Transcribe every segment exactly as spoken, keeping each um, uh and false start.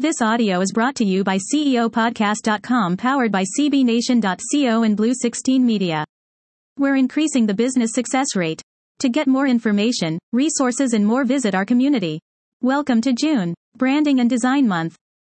This audio is brought to you by C E O podcast dot com, powered by C B Nation dot co and Blue sixteen Media. We're increasing the business success rate. To get more information, resources and more, visit our community. Welcome to June, Branding and Design Month.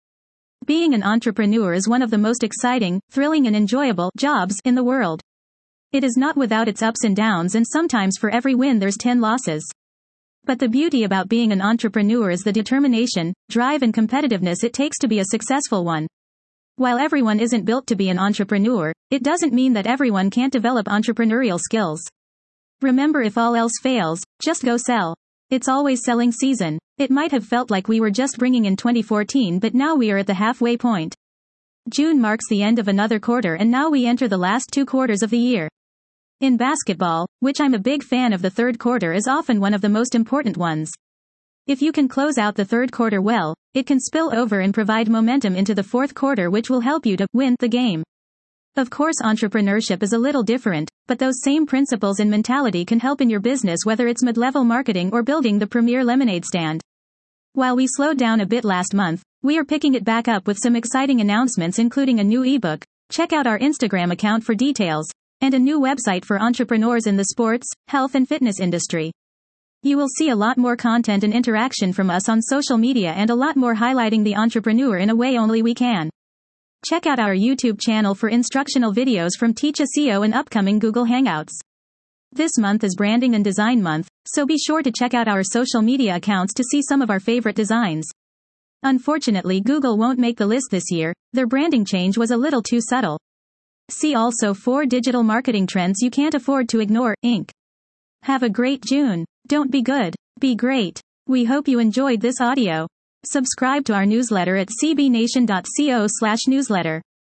Being an entrepreneur is one of the most exciting, thrilling and enjoyable jobs in the world. It is not without its ups and downs, and sometimes for every win there's ten losses. But the beauty about being an entrepreneur is the determination, drive and competitiveness it takes to be a successful one. While everyone isn't built to be an entrepreneur, it doesn't mean that everyone can't develop entrepreneurial skills. Remember, if all else fails, just go sell. It's always selling season. It might have felt like we were just bringing in twenty fourteen, but now we are at the halfway point. June marks the end of another quarter, and now we enter the last two quarters of the year. In basketball, which I'm a big fan of, the third quarter is often one of the most important ones. If you can close out the third quarter well, it can spill over and provide momentum into the fourth quarter, which will help you to win the game. Of course, entrepreneurship is a little different, but those same principles and mentality can help in your business, whether it's mid-level marketing or building the premier lemonade stand. While we slowed down a bit last month, we are picking it back up with some exciting announcements, including a new ebook. Check out our Instagram account for details. And a new website for entrepreneurs in the sports, health and fitness industry. You will see a lot more content and interaction from us on social media, and a lot more highlighting the entrepreneur in a way only we can. Check out our YouTube channel for instructional videos from Teach S E O and upcoming Google Hangouts. This month is Branding and Design Month, so be sure to check out our social media accounts to see some of our favorite designs. Unfortunately, Google won't make the list this year. Their branding change was a little too subtle. See also four digital marketing trends you can't afford to ignore, Incorporated. Have a great June. Don't be good, be great. We hope you enjoyed this audio. Subscribe to our newsletter at C B Nation dot co slash newsletter.